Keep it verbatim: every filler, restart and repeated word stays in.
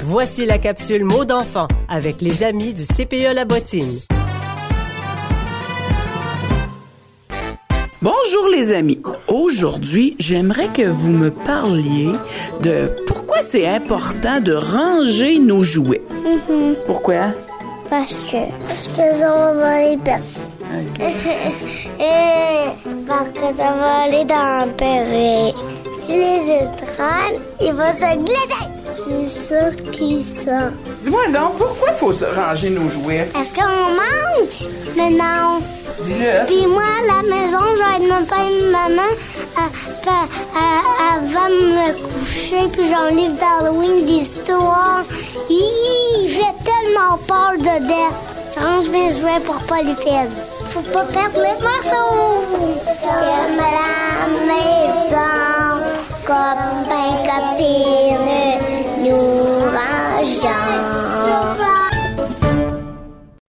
Voici la capsule mots d'enfant avec les amis du C P E La Bottine. Bonjour les amis. Aujourd'hui, j'aimerais que vous me parliez de pourquoi c'est important de ranger nos jouets. Mm-hmm. Pourquoi? Parce que... Parce que ça va les perdre. Parce que ça va aller dans le perret. Si les étrennes, il va se glisser. C'est ça qui sort. Dis-moi donc, pourquoi il faut se ranger nos jouets? Est-ce qu'on mange? Mais non. Dis-le. Puis moi, à la maison, j'aide mon père et ma maman à, à, à, avant de me coucher, puis j'ai un livre d'Halloween d'histoire. Il fait tellement peur dedans. Je range mes jouets pour pas les perdre. Faut pas perdre les morceaux. Comme la maison, copain, copine.